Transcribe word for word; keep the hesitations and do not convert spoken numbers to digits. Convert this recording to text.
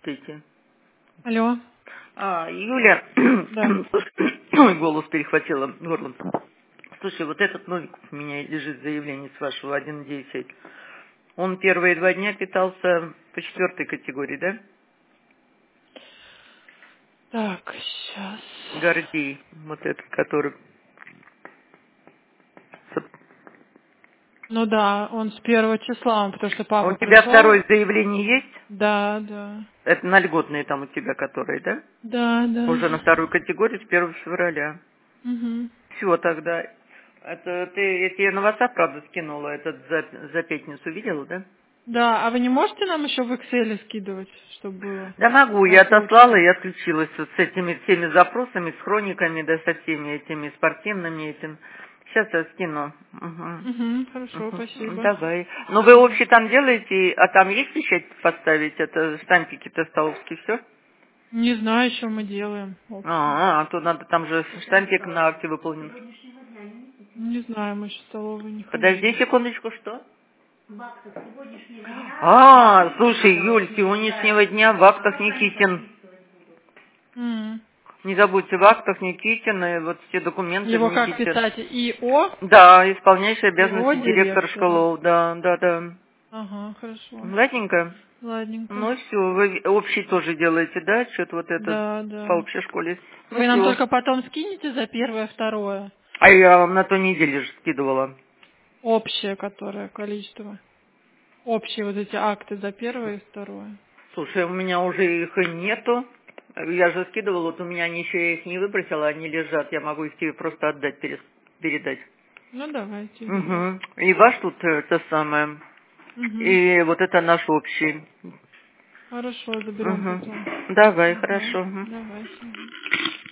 Здравствуйте. Алло. А, Юля, Да. ой, голос перехватила горло. Слушай, вот этот Новиков у меня лежит заявление с вашего один десять. Он первые два дня питался по четвертой категории, да? Так, сейчас. Гордей, вот этот, который... Ну да, он с первого числа, он, потому что А у папа тебя пришел. второе заявление есть? Да, да. Это на льготные там у тебя, которые, да? Да, да. Уже на вторую категорию с первого февраля. Угу. Все тогда. Это ты, я тебе на WhatsApp, правда, скинула этот за, за пятницу, видела, да? Да, а вы не можете нам еще в Excel скидывать, чтобы было Да могу, на я отослала почту? и отключилась вот с этими всеми запросами, с хрониками, да, со всеми этими спортивными этим. Сейчас я скину. Угу. Угу, хорошо, Угу. спасибо. Давай. Ну вы общий там делаете, а там есть печать поставить? Это штампики-то столовские, все? Не знаю, что мы делаем. Общий. А, а то надо там же штампик на акте выполнен. Не знаю, мы еще в столовую не Подожди ходили. секундочку, что? А, слушай, Юль, с сегодняшнего дня в актах Никитин. М. Не забудьте, в актах Никитин, и вот все документы Его как внесите. писать? ИО? Да, исполняющий ИО обязанности директора директора. школы, да, да, да. Ага, хорошо. Ладненько. Ладненько. Ну все, вы общий тоже делаете, да, что-то вот этот Да, по да. общей школе. Ну Вы нам все. только потом скинете за первое, второе. А я вам на той неделе же скидывала. Общее, которое количество. Общие вот эти акты за первое и второе. Слушай, у меня уже их и нету. Я же скидывала, вот у меня они еще, я их не выбросила, они лежат. Я могу их тебе просто отдать, перес- передать. Ну, давайте. Угу. И ваш тут э, то самое. Угу. И вот это наш общий. Хорошо, заберем Угу. потом. Давай, Угу. хорошо. Мгм. Давайте.